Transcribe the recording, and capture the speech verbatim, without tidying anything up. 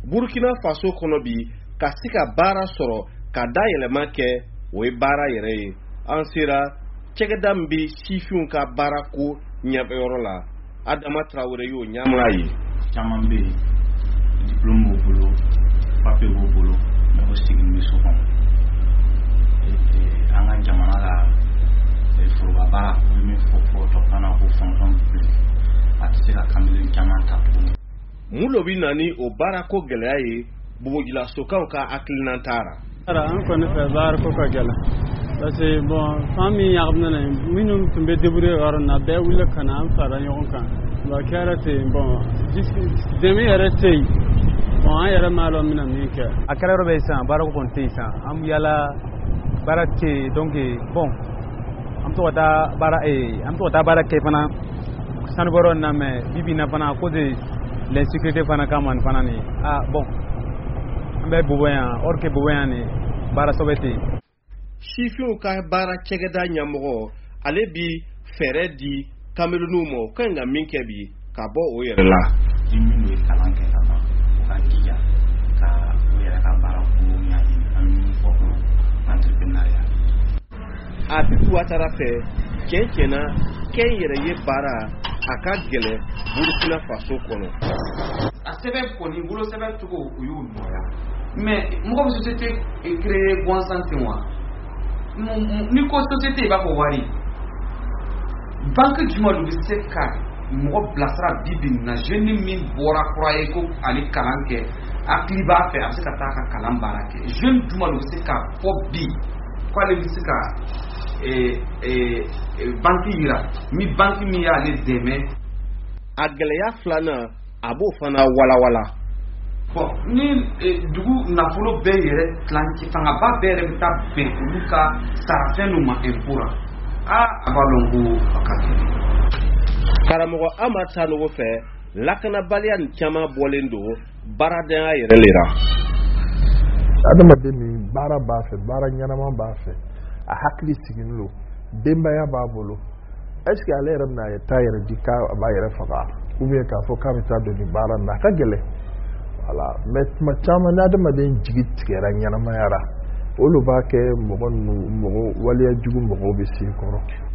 Burkina Faso kono bi ka se ka baara sɔrɔ ka da yɛlɛma kɛ o ye baara yɛrɛ ye. An sera cɛkɛda min bɛ sifinw ka baara ko ɲɛbɛyɔrɔ la. Adama Traoré y'o ɲamra ye. Caman bɛ yen diplôme b'u bolo papier b'u bolo mais o sigilen bɛ so kɔnɔ. An ka jamana la foroba baara o ye min fɔ fɔ tɔgɔna ko fonction publique a tɛ se ka kamalen caman ta tuguni. Mun lo bi na ni o baara ko gɛlɛya ye Bobogila sokaw ka hakilina taara. An kɔni fɛ baara ko ka gɛlɛn parce que bon fan min ɲagamina na minnu tun bɛ débrouiller yɔrɔ in na bɛɛ wuli ka na an fara ɲɔgɔn kan wa kɛra ten bon dɛmɛ yɛrɛ tɛ yen bon an yɛrɛ m'a dɔn bɛna min kɛ. A kɛra yɔrɔ bɛ yen sisan baara ko kɔni tɛ yen sisan an bɛ yala baara tɛ yen donc bon an bɛ to ka taa baara ee an bɛ to ka taa baara kɛ fana sanubɔyɔrɔ in na mais bi bi in na fana à cause de l'insécurité fana kama nin fana nin ah bon an bɛ Bobo yan or que Bobo yan nin baara sɔbɛ tɛ yen. Sifinw ka baara cɛkɛda ɲɛmɔgɔ ale bi fɛɛrɛ di Camerounw ma o kan ka min kɛ bi ka bɔ o yɛrɛ la. Ni minnu ye kalan kɛ ka ban u ka jija ka u yɛrɛ ka baara ko ɲɛɲini an bɛ min fɔ ko entrepreneuriat. Abibu Ouattara fɛ cɛn cɛn na kɛn yɛrɛ ye baara a ka gɛlɛn Burkina Faso kɔnɔ. A sɛbɛn kɔni bolo sɛbɛn cogo o y'o nɔgɔya mais mɔgɔ bɛ société créer gansan ten wa ni ko société b'a fɔ wari banque jumɛn de bɛ se ka mɔgɔ bilasira bi bi na jeune min bɔra kura ye ko ale kalan kɛ hakili b'a fɛ a bɛ se ka taa ka kalan baara kɛ jeune jumɛn de bɛ se ka fɔ bi ko ale bɛ se ka banque yira ni banque min y'ale dɛmɛ. A gɛlɛya filanan a b'o fana walawala. Bon ni dugu nafolo bɛɛ yɛrɛ tilancɛ fangaba bɛɛ yɛrɛ bɛ taa bɛn olu ka sarafɛn ninnu ma impôt ra ah a b'a dɔn ko a ka gɛlɛn. Karamɔgɔ Amadu Sanogo fɛ lakanabaliya nin caman bɔlen don baaradenya yɛrɛ le la. Adamaden min baara b'a fɛ baara ɲɛnama b'a fɛ a hakili sigilen don denbaya b'a bolo est-ce que ale yɛrɛ bɛna a taa yɛrɛ di k'a b'a yɛrɛ faga ou bien k'a fɔ k'a bɛ taa don nin baara in na a ka gɛlɛn. Voilà mais tuma caman ni adamaden jigi tigɛra ɲɛnamaya la olu b'a kɛ mɔgɔ ninnu mɔgɔ waleya jugu mɔgɔw bɛ s'i kɔrɔ.